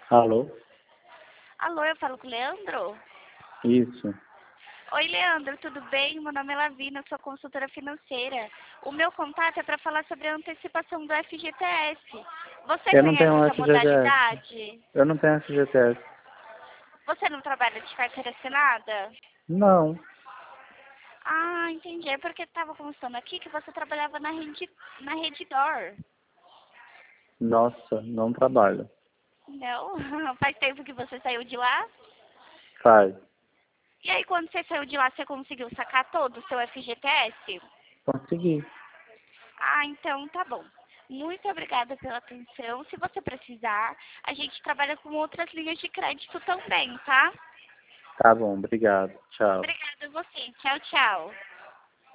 Alô? Alô, eu falo com o Leandro? Isso. Oi, Leandro, tudo bem? Meu nome é Lavina, eu sou consultora financeira. O meu contato é para falar sobre a antecipação do FGTS. Você Eu não conhece tenho essa FGTS. modalidade? Eu não tenho FGTS. Você não trabalha de carteira assinada? Não. Ah, entendi. É porque estava constando aqui que você trabalhava na Redditor. Nossa, não trabalho. Não? Faz tempo que você saiu de lá? Faz. E aí, quando você saiu de lá, você conseguiu sacar todo o seu FGTS? Consegui. Ah, então tá bom. Muito obrigada pela atenção. Se você precisar, a gente trabalha com outras linhas de crédito também, tá? Tá bom, obrigado. Tchau. Obrigada a você. Tchau, tchau.